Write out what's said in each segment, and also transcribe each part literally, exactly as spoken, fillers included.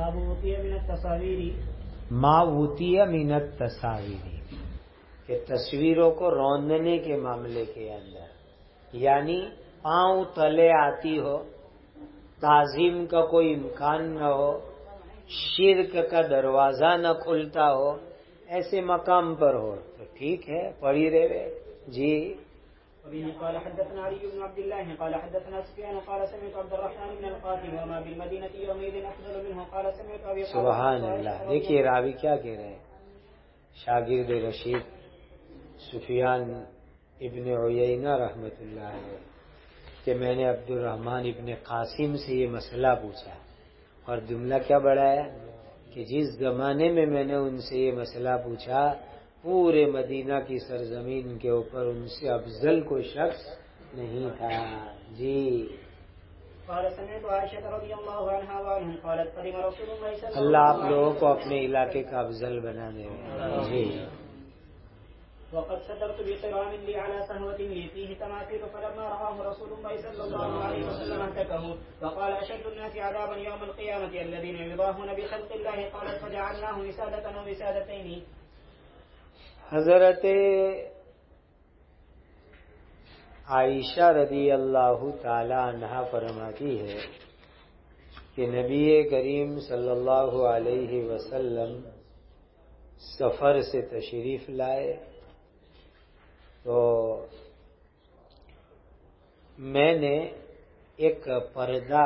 باب وطیہ من التصاویر ما وطیہ من التصاویر، کہ تصویروں کو روندنے کے معاملے کے اندر، یعنی پاؤں تلے آتی ہو، تعظیم کا کوئی امکان نہ ہو، شرک کا دروازہ نہ کھلتا ہو، ایسے مقام پر ہو تو ٹھیک ہے، پڑھی رہے جی. وبه قال حدثنا علي بن عبد الله قال حدثنا سفيان قال سمعت عبد الرحمن بن القاسم وما بالمدينة يومئذ أفضل منه قال سمعت أبي قاسم. سبحان اللہ. دیکھیے راوی کیا کہہ رہے ہیں، شاگرد رشید سفیان ابن عیینہ رحمۃ اللہ علیہ، کہ میں نے عبد الرحمن ابن قاسم سے یہ مسئلہ پوچھا، اور جملہ کیا بڑھایا کہ جس زمانے میں میں نے ان سے یہ مسئلہ پوچھا، پورے مدینہ کی سرزمین کے اوپر ان سے افضل کوئی شخص نہیں تھا. جی. قال سمعت عائشة رضي الله عنها وعنهم قالت قدم رسول الله صلى الله عليه وسلم. اللہ آپ لوگوں کو اپنے علاقے کا افضل بنانے میں. جی. وقد صدرت بقرام لي على سهوة لي فيه تماثيل فلما رآه رسول الله صلى الله عليه وسلم اهتكه وقال أشد الناس عذابا يوم القيامة الذين يضاهون بخلق الله قالت فجعلناه وسادة وسادتين. حضرت عائشہ رضی اللہ تعالی عنہا فرماتی ہے کہ نبی کریم صلی اللہ علیہ وسلم سفر سے تشریف لائے تو میں نے ایک پردہ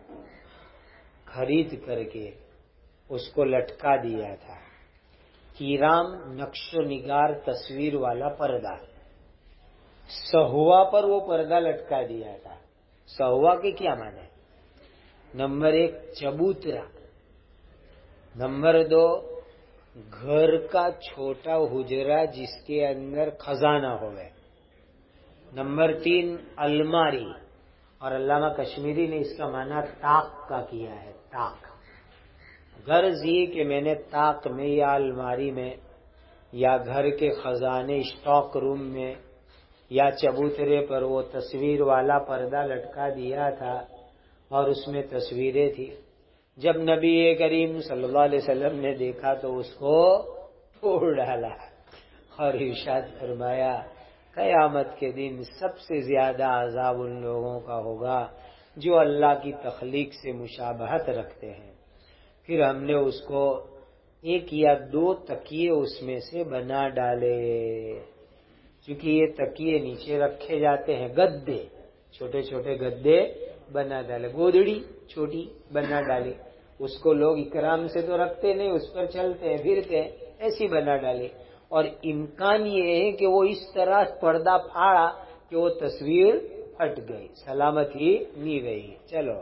خرید کر کے اس کو لٹکا دیا تھا، کرام نقش و نگار تصویر والا پردہ، سہوا پر وہ پردہ لٹکا دیا تھا. سہوا کے کیا معنی؟ نمبر ایک چبوترا، نمبر دو گھر کا چھوٹا حجرہ جس کے اندر خزانہ ہوئے، نمبر تین الماری، اور علامہ کشمیری نے اس کا معنی طاق کا کیا ہے. طاق غرض یہ کہ میں نے طاق میں یا الماری میں یا گھر کے خزانے اسٹاک روم میں یا چبوترے پر وہ تصویر والا پردہ لٹکا دیا تھا اور اس میں تصویریں تھی. جب نبی کریم صلی اللہ علیہ وسلم نے دیکھا تو اس کو توڑ ڈالا اور ارشاد فرمایا قیامت کے دن سب سے زیادہ عذاب ان لوگوں کا ہوگا جو اللہ کی تخلیق سے مشابہت رکھتے ہیں. پھر ہم نے اس کو ایک یا دو تکیے اس میں سے بنا ڈالے، چونکہ یہ تکیے نیچے رکھے جاتے ہیں، گدے چھوٹے چھوٹے گدے بنا ڈالے، گودڑی چھوٹی بنا ڈالی، اس کو لوگ اکرام سے تو رکھتے نہیں، اس پر چلتے ہیں پھرتے ہیں، ایسی بنا ڈالی. اور امکان یہ ہے کہ وہ اس طرح پردہ پھاڑا کہ وہ تصویر پھٹ گئی، سلامت ہی نہیں رہی. چلو.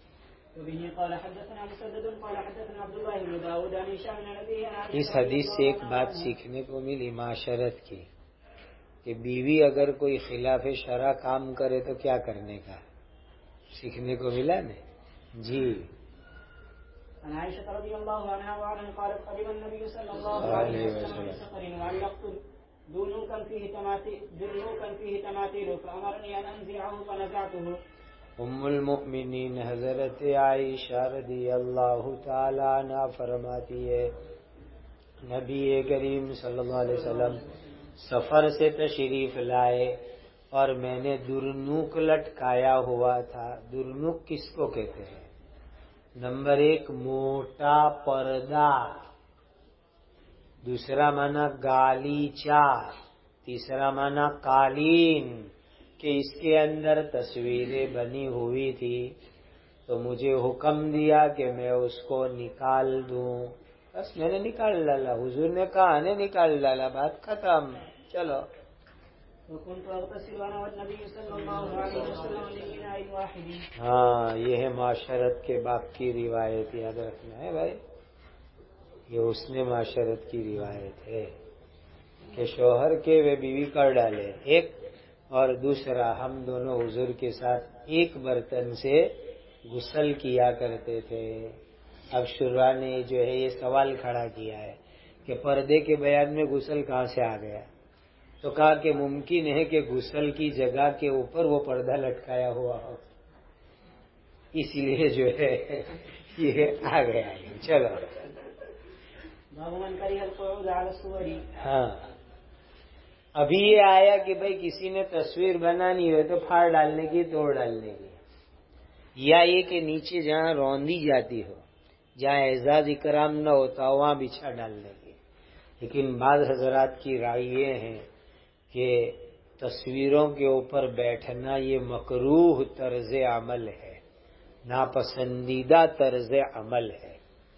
اس حدیث سے ایک بات سیکھنے کو ملی معاشرت کی، کہ بیوی اگر کوئی خلاف شرع کام کرے تو کیا کرنے کا سیکھنے کو ملا نا. جی. عن عائشة رضي الله عنها وعنها قالت قدم النبي صلى الله عليه وسلم من سفر وعلقت دنوكا فيه تماثيل دنوكا فيه تماثيل فأمرني أن أنزعه فنزعته. ام المؤمنین حضرت عائشہ رضی اللہ تعالی عنہ فرماتی ہے نبی کریم صلی اللہ علیہ وسلم سفر سے تشریف لائے اور میں نے درنوک لٹکایا ہوا تھا. درنوک کس کو کہتے ہیں؟ نمبر ایک موٹا پردہ، دوسرا معنی گالیچا، تیسرا معنی قالین، کہ اس کے اندر تصویریں بنی ہوئی تھی. تو مجھے حکم دیا کہ میں اس کو نکال دوں، بس میں نے نکال ڈالا. حضور نے کہا نے نکال ڈالا، بات ختم. چلو. ہاں یہ ہے معاشرت کے باپ کی روایت، یاد رکھنا ہے بھائی، یہ اس نے معاشرت کی روایت ہے کہ شوہر کے وہ بیوی کر ڈالے ایک، اور دوسرا ہم دونوں حضور کے ساتھ ایک برتن سے غسل کیا کرتے تھے. اب شروع نے جو ہے یہ سوال کھڑا کیا ہے کہ پردے کے بیان میں غسل کہاں سے آ گیا؟ تو کہا کہ ممکن ہے کہ غسل کی جگہ کے اوپر وہ پردہ لٹکایا ہوا ہو، اس لیے جو ہے یہ آ گیا ہے. چلو ہاں ابھی یہ آیا کہ بھائی کسی نے تصویر بنانی ہو تو پھاڑ ڈالنے کی توڑ ڈالنے کی، یا یہ کہ نیچے جہاں روندی جاتی ہو جہاں اعزاز اکرام نہ ہوتا وہاں بچھا ڈالنے کی۔ لیکن بعض حضرات کی رائے یہ ہے کہ تصویروں کے اوپر بیٹھنا یہ مکروہ طرز عمل ہے، ناپسندیدہ طرز عمل ہے۔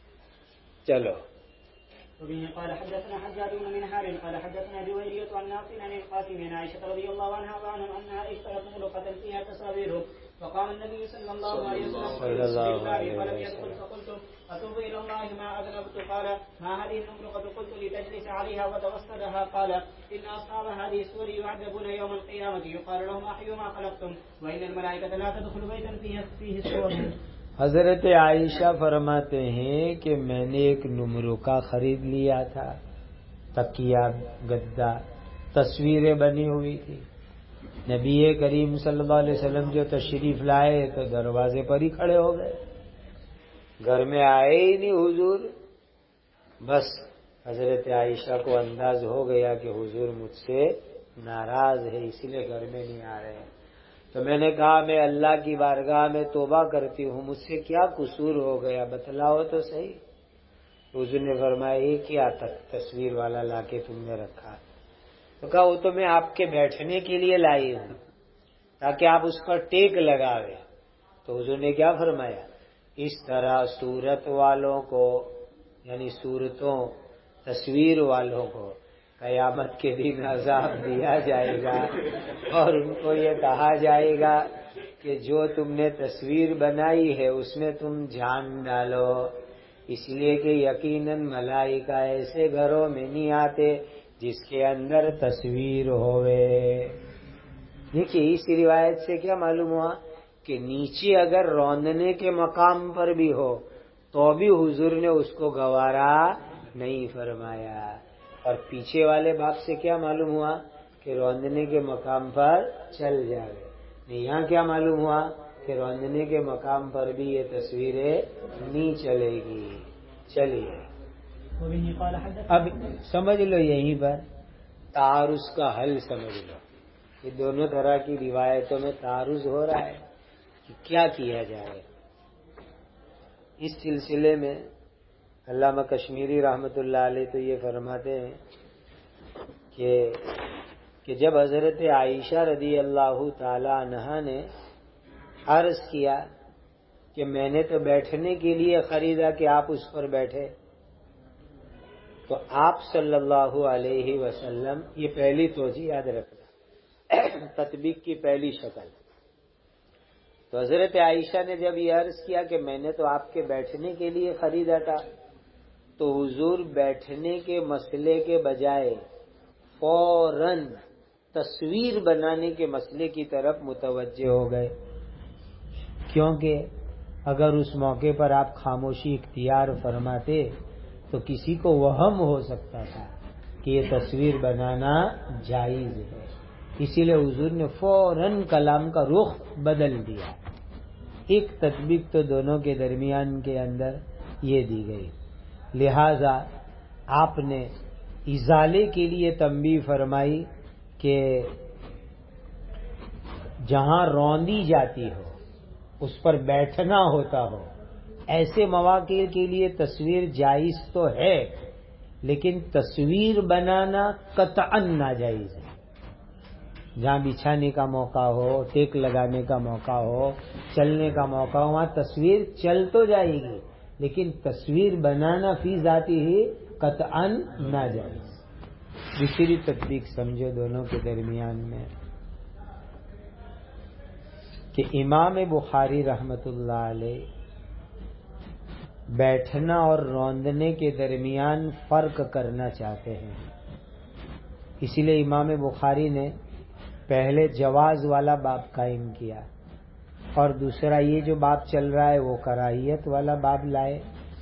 چلو وبه قال حدثنا حجاج بن منهار قال حدثنا جويرية عن نافع عن القاسم عن عائشة رضي الله عنها وعنهم أنها اشترت ملقة فيها تصاوير، فقام النبي صلى الله عليه وسلم بالباب فلم يدخل، فقلت أتوب إلى الله ما أذنبت، قال ما هذه النملقة؟ قلت لتجلس عليها وتوسدها، قال إن أصحاب هذه السور يعذبون يوم القيامة يقال لهم أحيوا ما خلقتم وإن الملائكة لا تدخل بيتا فيه فيه السور۔ حضرت عائشہ فرماتے ہیں کہ میں نے ایک نمرقہ خرید لیا تھا، تکیہ گدا، تصویریں بنی ہوئی تھی۔ نبی کریم صلی اللہ علیہ وسلم جو تشریف لائے تو دروازے پر ہی کھڑے ہو گئے، گھر میں آئے ہی نہیں حضور۔ بس حضرت عائشہ کو انداز ہو گیا کہ حضور مجھ سے ناراض ہے، اسی لیے گھر میں نہیں آ رہے ہیں۔ تو میں نے کہا میں اللہ کی بارگاہ میں توبہ کرتی ہوں، مجھ سے کیا قصور ہو گیا بتلاؤ تو صحیح۔ حضور نے فرمایا یہ کیا تصویر والا لا کے تم نے رکھا؟ تو کہا وہ تو میں آپ کے بیٹھنے کے لیے لائی ہوں تاکہ آپ اس پر ٹیک لگاوے۔ تو حضور نے کیا فرمایا؟ اس طرح صورت والوں کو یعنی صورتوں تصویر والوں کو قیامت کے دن عذاب دیا جائے گا اور ان کو یہ کہا جائے گا کہ جو تم نے تصویر بنائی ہے اس میں تم جان ڈالو، اس لیے کہ یقیناً ملائکہ ایسے گھروں میں نہیں آتے جس کے اندر تصویر ہوئے۔ دیکھیے اس روایت سے کیا معلوم ہوا کہ نیچے اگر روندنے کے مقام پر بھی ہو تو بھی حضور نے اس کو گوارا نہیں فرمایا، اور پیچھے والے باب سے کیا معلوم ہوا کہ روندنے کے مقام پر چل جائے۔ یہاں کیا معلوم ہوا کہ روندنے کے مقام پر بھی یہ تصویریں نہیں چلے گی۔ چلیے اب سمجھ لو یہیں پر تعارض کا حل سمجھ لو، یہ دونوں طرح کی روایتوں میں تعارض ہو رہا ہے کہ کیا کیا جائے۔ اس سلسلے میں علامہ کشمیری رحمۃ اللہ علیہ تو یہ فرماتے ہیں کہ کہ جب حضرت عائشہ رضی اللہ تعالی عنہا نے عرض کیا کہ میں نے تو بیٹھنے کے لیے خریدا کہ آپ اس پر بیٹھے، تو آپ صلی اللہ علیہ وسلم، یہ پہلی توجہ یاد رکھنا، تطبیق کی پہلی شکل۔ تو حضرت عائشہ نے جب یہ عرض کیا کہ میں نے تو آپ کے بیٹھنے کے لیے خریدا تھا، تو حضور بیٹھنے کے مسئلے کے بجائے فوراً تصویر بنانے کے مسئلے کی طرف متوجہ ہو گئے، کیونکہ اگر اس موقع پر آپ خاموشی اختیار فرماتے تو کسی کو وہم ہو سکتا تھا کہ یہ تصویر بنانا جائز ہے، اسی لیے حضور نے فوراً کلام کا رخ بدل دیا۔ ایک تطبیق تو دونوں کے درمیان کے اندر یہ دی گئی، لہذا آپ نے ازالے کے لیے تنبیہ فرمائی کہ جہاں روندی جاتی ہو اس پر بیٹھنا ہوتا ہو، ایسے مواقع کے لیے تصویر جائز تو ہے، لیکن تصویر بنانا قطعاً ناجائز ہے۔ جہاں بچھانے کا موقع ہو، ٹیک لگانے کا موقع ہو، چلنے کا موقع ہو، وہاں تصویر چل تو جائے گی لیکن تصویر بنانا فی ذاتی ہی قطعاً ناجائز۔ دوسری تطبیق سمجھو دونوں کے درمیان میں کہ امام بخاری رحمت اللہ علیہ بیٹھنا اور روندنے کے درمیان فرق کرنا چاہتے ہیں، اسی لیے امام بخاری نے پہلے جواز والا باب قائم کیا اور دوسرا یہ جو باب چل رہا ہے وہ کراہیت والا باب لائے۔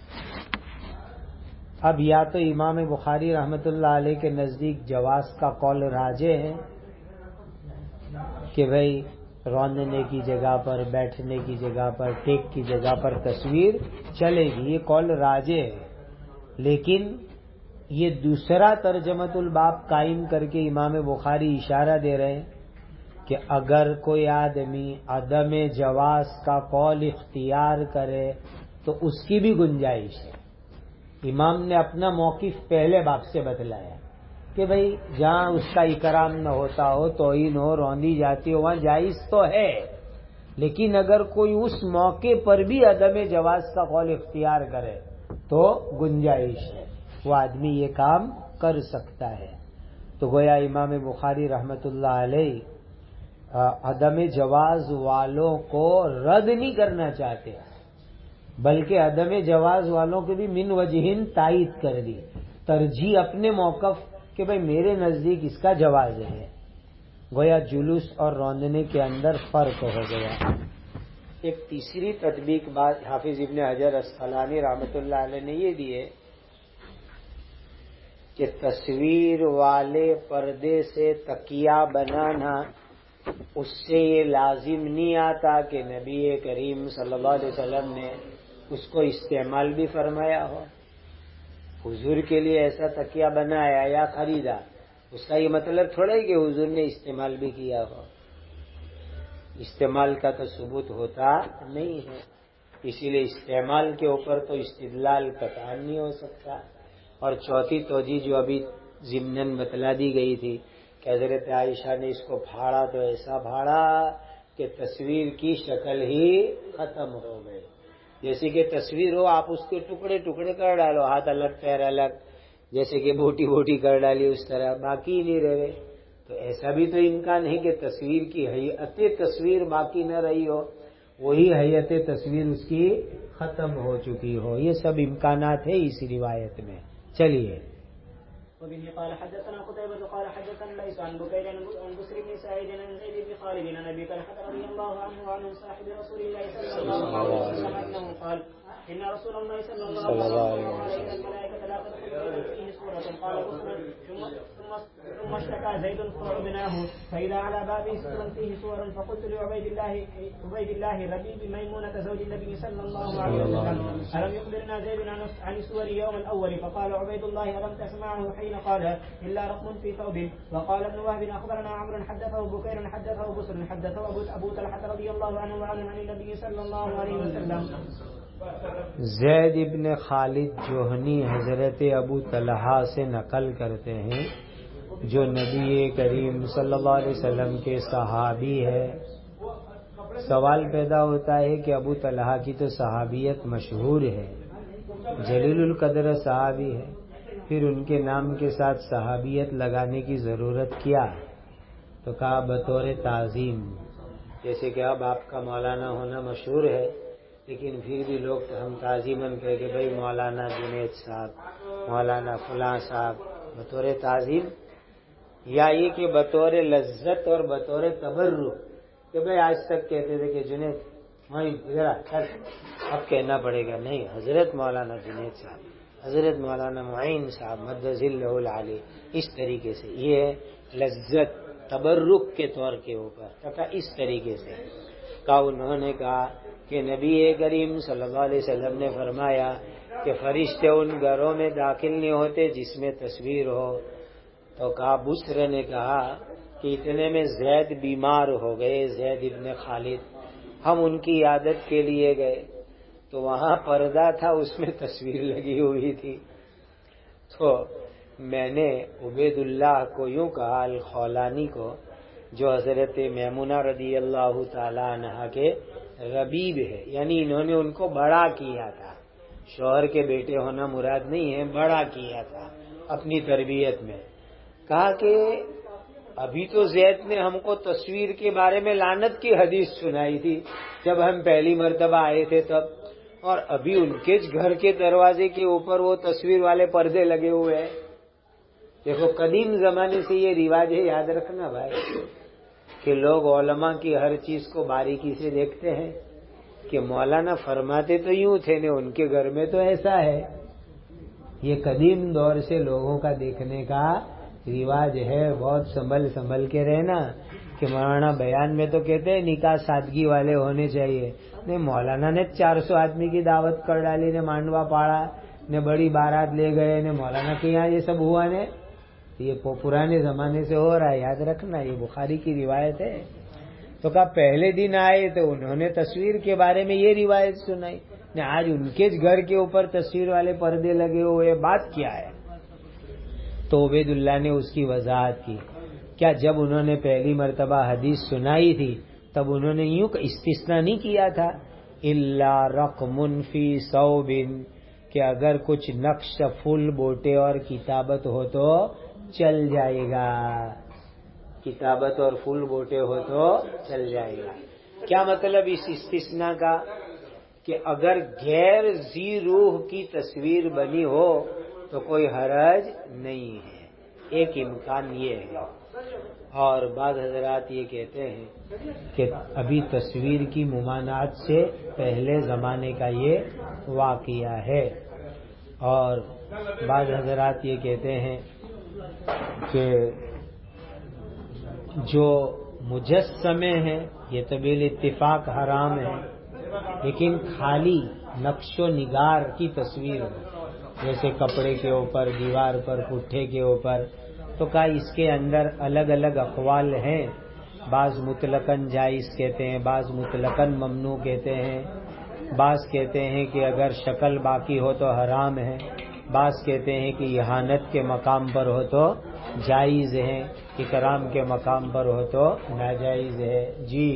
اب یا تو امام بخاری رحمت اللہ علیہ کے نزدیک جواز کا قول راجح ہے کہ بھئی روندنے کی جگہ پر، بیٹھنے کی جگہ پر، ٹیک کی جگہ پر تصویر چلے گی، یہ قول راجح ہے۔ لیکن یہ دوسرا ترجمۃ الباب قائم کر کے امام بخاری اشارہ دے رہے ہیں کہ اگر کوئی آدمی عدم جواز کا قول اختیار کرے تو اس کی بھی گنجائش ہے۔ امام نے اپنا موقف پہلے باب سے بتلایا کہ بھئی جہاں اس کا اکرام نہ ہوتا ہو، توہین ہو، روندی جاتی ہو، وہاں جائز تو ہے، لیکن اگر کوئی اس موقع پر بھی عدم جواز کا قول اختیار کرے تو گنجائش ہے، وہ آدمی یہ کام کر سکتا ہے۔ تو گویا امام بخاری رحمت اللہ علیہ عدم جواز والوں کو رد نہیں کرنا چاہتے، بلکہ عدم جواز والوں کے بھی من وجہن تائید کر دی، ترجیح اپنے موقف کہ بھئی میرے نزدیک اس کا جواز ہے۔ گویا جلوس اور روندنے کے اندر فرق ہو گیا۔ ایک تیسری تطبیق بات حافظ ابن حجر اسقلانی رحمۃ اللہ علیہ نے یہ دی ہے کہ تصویر والے پردے سے تکیہ بنانا، اس سے یہ لازم نہیں آتا کہ نبی کریم صلی اللہ علیہ وسلم نے اس کو استعمال بھی فرمایا ہو۔ حضور کے لیے ایسا تکیہ بنایا یا خریدا، اس کا یہ مطلب تھوڑا ہی کہ حضور نے استعمال بھی کیا ہو۔ استعمال کا تو ثبوت ہوتا نہیں ہے، اسی لیے استعمال کے اوپر تو استدلال قطعاً نہیں ہو سکتا۔ اور چوتھی توجیہ جو ابھی ضمناً بتلا دی گئی تھی کہ حضرت عائشہ نے اس کو پھاڑا تو ایسا پھاڑا کہ تصویر کی شکل ہی ختم ہو گئی۔ جیسے کہ تصویر ہو، آپ اس کے ٹکڑے ٹکڑے کر ڈالو، ہاتھ الگ پیر الگ، جیسے کہ بوٹی بوٹی کر ڈالی، اس طرح باقی نہیں رہے۔ تو ایسا بھی تو امکان ہے کہ تصویر کی ہیئت تصویر باقی نہ رہی ہو، وہی ہیئت تصویر اس کی ختم ہو چکی ہو۔ یہ سب امکانات ہیں اس روایت میں۔ چلیے وبه قال حدثنا قتيبة قال حدثنا ليس عن بكير عن بسر بن سعيد عن زيد بن خالد عن ابي طلحة رضي الله عنه وعن صاحب رسول الله صلى الله عليه وسلم انه قال ان رسول الله صلى الله عليه وسلم الملائكة لا تدخل بيتا فيه سورة قال بسر ثم ثم اشتكى زيد فربناه فإذا على بابه ستر فيه سور فقلت لعبيد الله عبيد الله ربيب ميمونة زوج النبي صلى الله عليه وسلم ألم يخبرنا زيد عن السور يوم الأول فقال عبيد الله ألم تسمعه حين قال إلا رقم في ثوب. وقال ابن وهب أخبرنا عمرو حدثه بكير حدثه بسر حدثه أبو طلحة رضي الله عنه وعنه عن النبي صلى الله عليه وسلم. زید ابن خالد جوہنی حضرت ابو طلحہ سے نقل کرتے ہیں جو نبی کریم صلی اللہ علیہ وسلم کے صحابی ہے۔ سوال پیدا ہوتا ہے کہ ابو طلحہ کی تو صحابیت مشہور ہے، جلیل القدر صحابی ہے، پھر ان کے نام کے ساتھ صحابیت لگانے کی ضرورت کیا؟ تو کہا بطور تعظیم، جیسے کہ اب آپ کا مولانا ہونا مشہور ہے، لیکن پھر بھی لوگ ہم تعظیماً کہے کہ بھئی مولانا جنید صاحب، مولانا فلاں صاحب، بطور تعظیم، یا یہ کہ بطور لذت اور بطور تبرک کہ بھئی آج تک کہتے تھے کہ جنید وہیں ذرا اب کہنا پڑے گا نہیں، حضرت مولانا جنید صاحب، حضرت مولانا معین صاحب مد ذلہ العالی، اس طریقے سے یہ ہے لذت تبرک کے طور کے اوپر تکا اس طریقے سے کہا۔ انہوں نے کہا کہ نبی کریم صلی اللہ علیہ وسلم نے فرمایا کہ فرشتے ان گھروں میں داخل نہیں ہوتے جس میں تصویر ہو۔ تو کہا بسر نے کہا کہ اتنے میں زید بیمار ہو گئے، زید ابن خالد، ہم ان کی عیادت کے لیے گئے تو وہاں پردہ تھا، اس میں تصویر لگی ہوئی تھی۔ تو میں نے عبید اللہ کو یوں کہا، الخولانی کو، جو حضرت میمونہ رضی اللہ تعالی عنہا کے ربیب ہے، یعنی انہوں نے ان کو بڑا کیا تھا، شوہر کے بیٹے ہونا مراد نہیں ہے، بڑا کیا تھا اپنی تربیت میں۔ کہا کہ ابھی تو زید نے ہم کو تصویر کے بارے میں لعنت کی حدیث سنائی تھی جب ہم پہلی مرتبہ آئے تھے تب، اور ابھی ان کے گھر کے دروازے کے اوپر وہ تصویر والے پردے لگے ہوئے ہیں۔ دیکھو قدیم زمانے سے یہ رواج ہے، یاد رکھنا بھائی، کہ لوگ علماء کی ہر چیز کو باریکی سے دیکھتے ہیں کہ مولانا فرماتے تو یوں تھے نا، ان کے گھر میں تو ایسا ہے۔ یہ قدیم دور سے لوگوں کا دیکھنے کا رواج ہے، بہت سنبھل سنبھل کے رہنا، کہ مولانا بیان میں تو کہتے ہیں نکاح سادگی والے ہونے چاہیے. نہیں, مولانا نے چار سو آدمی کی دعوت کر ڈالی نے, مانڈوا پاڑا نے, بڑی بارات لے گئے نے, مولانا کے یہاں یہ سب ہوا نے. یہ پرانے زمانے سے ہو رہا ہے, یاد رکھنا, یہ بخاری کی روایت ہے. تو کہا پہلے دن آئے تو انہوں نے تصویر کے بارے میں یہ روایت سنائی, نے آج ان کے گھر کے اوپر تصویر والے پردے لگے ہوئے, بات کیا ہے؟ تو عبید اللہ نے اس کی وضاحت کی. کیا جب انہوں نے پہلی مرتبہ حدیث سنائی تھی تب انہوں نے یوں استثناء نہیں کیا تھا, الا رقم فی ثوب, کہ اگر کچھ نقش پھول بوٹے اور کتابت ہو تو چل جائے گا, کتابت اور پھول بوٹے ہو تو چل جائے گا. کیا مطلب اس استثناء کا؟ کہ اگر غیر ذی روح کی تصویر بنی ہو تو کوئی حرج نہیں ہے. ایک امکان یہ ہے. اور بعض حضرات یہ کہتے ہیں کہ ابھی تصویر کی ممانعت سے پہلے زمانے کا یہ واقعہ ہے. اور بعض حضرات یہ کہتے ہیں کہ جو مجسمے ہیں یہ تو بال اتفاق حرام ہے, لیکن خالی نقش و نگار کی تصویر ہو, جیسے کپڑے کے اوپر, دیوار پر, پٹھے کے اوپر, تو کہا اس کے اندر الگ الگ اقوال ہیں. بعض مطلقاً جائز کہتے ہیں, بعض مطلقاً ممنوع کہتے ہیں, بعض کہتے ہیں کہ اگر شکل باقی ہو تو حرام ہے, بعض کہتے ہیں کہ اہانت کے مقام پر ہو تو جائز ہے, اکرام کے مقام پر ہو تو ناجائز ہے. جی,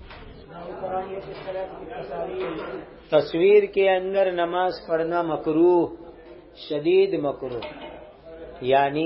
تصویر کے اندر نماز پڑھنا مکروہ, شدید مکروہ, یعنی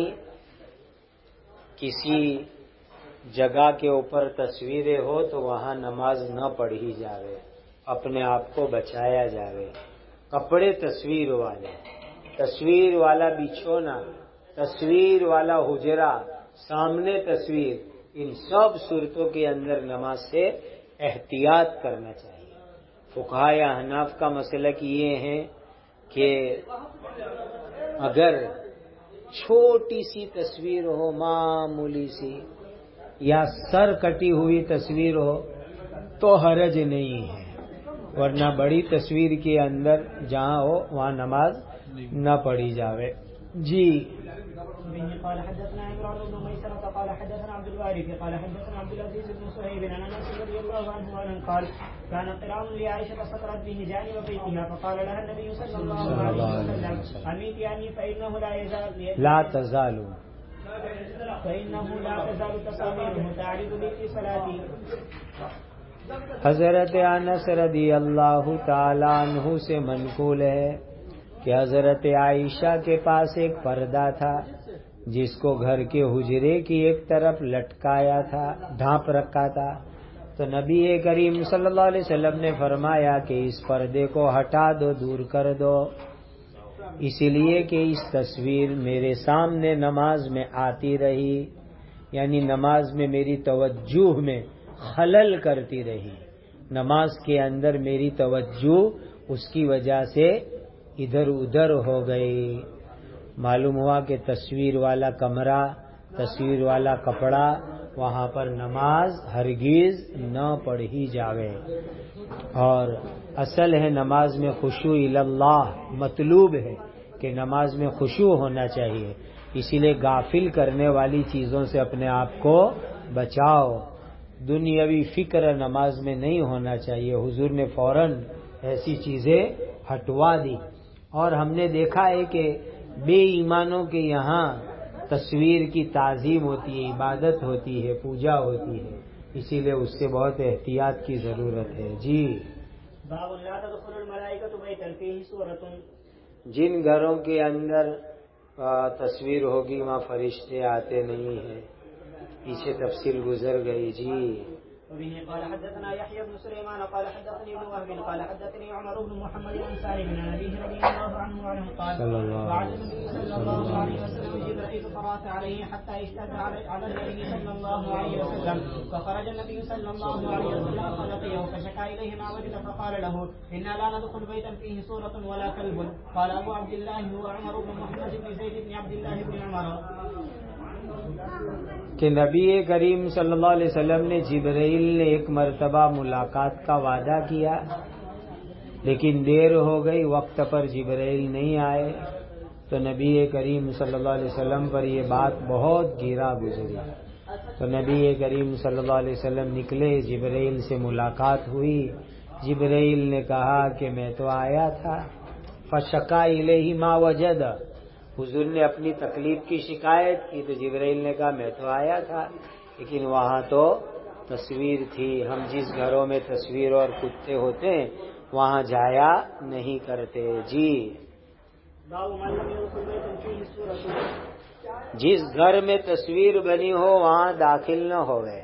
کسی جگہ کے اوپر تصویریں ہو تو وہاں نماز نہ پڑھی جاوے, اپنے آپ کو بچایا جاوے. کپڑے تصویر والے, تصویر والا بچھونا, تصویر والا حجرہ, سامنے تصویر, ان سب صورتوں کے اندر نماز سے احتیاط کرنا چاہیے. فقہائے احناف کا مسلک یہ ہے کہ اگر چھوٹی سی تصویر ہو, معمولی سی, یا سر کٹی ہوئی تصویر ہو تو حرج نہیں ہے, ورنہ بڑی تصویر کے اندر جہاں ہو وہاں نماز نہ پڑھی جاوے. جی, قال حدثنا عمران بن ميسرة قال حدثنا عبد الوارث قال حدثنا عبد العزيز بن صهيب عن انس رضي الله عنه عنه قال كان قرام لعائشة سكرت به جانب بيتها فقال لها النبي صلى الله عليه وسلم أميت يعني فإنه لا يزال لا تزال فإنه لا تزال تصاويره تعرض لي في صلاتي. حضرت انس رضی اللہ تعالی عنہ سے منقول ہے کہ حضرت عائشہ کے پاس ایک پردہ تھا جس کو گھر کے حجرے کی ایک طرف لٹکایا تھا, ڈھانپ رکھا تھا. تو نبی کریم صلی اللہ علیہ وسلم نے فرمایا کہ اس پردے کو ہٹا دو, دور کر دو, اس لیے کہ اس تصویر میرے سامنے نماز میں آتی رہی, یعنی نماز میں میری توجہ میں خلل کرتی رہی, نماز کے اندر میری توجہ اس کی وجہ سے ادھر ادھر ہو گئی. معلوم ہوا کہ تصویر والا کمرہ, تصویر والا کپڑا, وہاں پر نماز ہرگز نہ پڑھی جاوے. اور اصل ہے نماز میں خشوع اللہ مطلوب ہے کہ نماز میں خشوع ہونا چاہیے, اسی لیے غافل کرنے والی چیزوں سے اپنے آپ کو بچاؤ. دنیاوی فکر نماز میں نہیں ہونا چاہیے. حضور نے فوراً ایسی چیزیں ہٹوا دی. اور ہم نے دیکھا ہے کہ بے ایمانوں کے یہاں تصویر کی تعظیم ہوتی ہے, عبادت ہوتی ہے, پوجا ہوتی ہے, اسی لیے اس سے بہت احتیاط کی ضرورت ہے. جی, باب لا تدخل الملائکۃ بیتا فیہ سورۃ, جن گھروں کے اندر تصویر ہوگی وہاں فرشتے آتے نہیں ہیں, پیچھے تفصیل گزر گئی. جی, وبه قال حدثنا يحيى بن سليمان قال حدثني ابن وهب قال حدثني عمر بن محمد بن سالم عن ابيه رضي الله عنه عنه قال وعد النبي صلى الله عليه وسلم جبريل فراث عليه حتى اشتد على النبي صلى الله عليه وسلم, فخرج النبي صلى الله عليه وسلم فلقيه فشكى اليه ما وجد فقال له انا لا ندخل بيتا فيه صورة ولا كلب. قال ابو عبد الله هو عمر بن محمد بن زيد بن عبد الله بن عمر. کہ نبی کریم صلی اللہ علیہ وسلم نے جبرائیل نے ایک مرتبہ ملاقات کا وعدہ کیا، لیکن دیر ہو گئی، وقت پر جبرائیل نہیں آئے، تو نبی کریم صلی اللہ علیہ وسلم پر یہ بات بہت گرا گزری۔ تو نبی کریم صلی اللہ علیہ وسلم نکلے، جبرائیل سے ملاقات ہوئی، جبرائیل نے کہا کہ میں تو آیا تھا، فشکا الیہ ما وجد، حضور نے اپنی تکلیف کی شکایت کی، تو جبرائیل نے کہا میں تو آیا تھا لیکن وہاں تو تصویر تھی، ہم جس گھروں میں تصویر اور کتے ہوتے ہیں وہاں جایا نہیں کرتے۔ جی، جس گھر میں تصویر بنی ہو وہاں داخل نہ ہوئے۔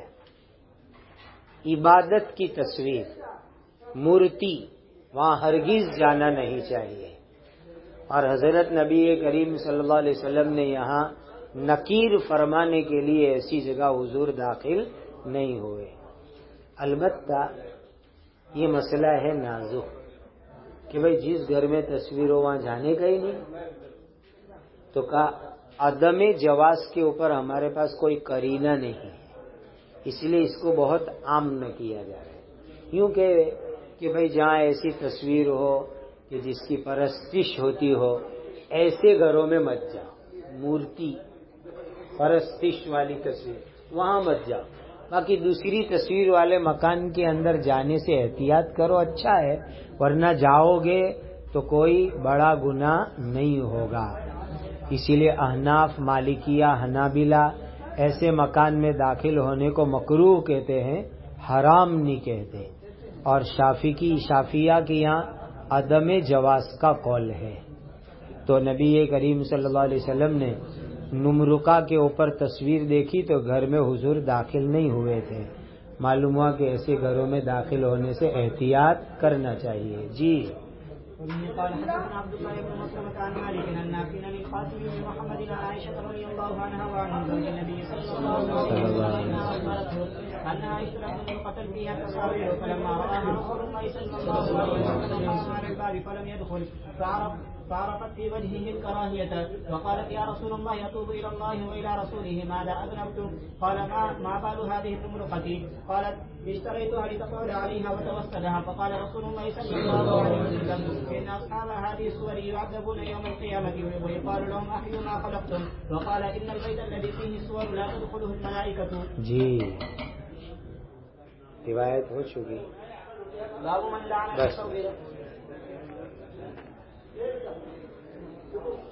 عبادت کی تصویر، مورتی، وہاں ہرگز جانا نہیں چاہیے۔ اور حضرت نبی کریم صلی اللہ علیہ وسلم نے یہاں نکیر فرمانے کے لیے ایسی جگہ حضور داخل نہیں ہوئے۔ البتہ یہ مسئلہ ہے نازک کہ بھئی جس گھر میں تصویر ہو وہاں جانے کا ہی نہیں، تو کہا عدم جواز کے اوپر ہمارے پاس کوئی قرینہ نہیں ہے، اس لیے اس کو بہت عام نہ کیا جا رہا ہے۔ یوں کہ کہ بھئی جہاں ایسی تصویر ہو کہ جس کی پرستش ہوتی ہو ایسے گھروں میں مت جاؤ، مورتی پرستش والی تصویر وہاں مت جاؤ، باقی دوسری تصویر والے مکان کے اندر جانے سے احتیاط کرو، اچھا ہے، ورنہ جاؤ گے تو کوئی بڑا گناہ نہیں ہوگا۔ اسی لیے احناف، مالکیہ، حنابلہ ایسے مکان میں داخل ہونے کو مکروہ کہتے ہیں، حرام نہیں کہتے، اور شافعی شافعیہ کے یہاں عدم جواز کا قول ہے۔ تو نبی کریم صلی اللہ علیہ وسلم نے نمرقہ کے اوپر تصویر دیکھی تو گھر میں حضور داخل نہیں ہوئے تھے، معلوم ہوا کہ ایسے گھروں میں داخل ہونے سے احتیاط کرنا چاہیے۔ جی، قال حدثنا عبد الله بن مسلمة عن مالك عن نافع عن القاسم بن محمد عن عائشة رضي الله عنها وعن زوج النبي صلى الله عليه وسلم أخبرته أنها اشترت نمرقة فيها تصاوير، فلما رآها رسول الله صلى الله عليه وسلم قام على الباب فلم يدخل، فعرف فعرفت في وجهه الكراهية، وقالت يا رسول الله أتوب إلى الله وإلى رسوله ماذا أذنبت؟ قال ما ما بال هذه النمرقة؟ قالت اشتريتها لتقعد عليها وتوسدها، فقال رسول الله صلى الله عليه وسلم إن أصحاب هذه الصور يعذبون يوم القيامة ويقال لهم أحيوا ما خلقتم، وقال إن البيت الذي فيه الصور لا تدخله الملائكة۔ جی روایت ہو چکی، باب من لعن بس المصور۔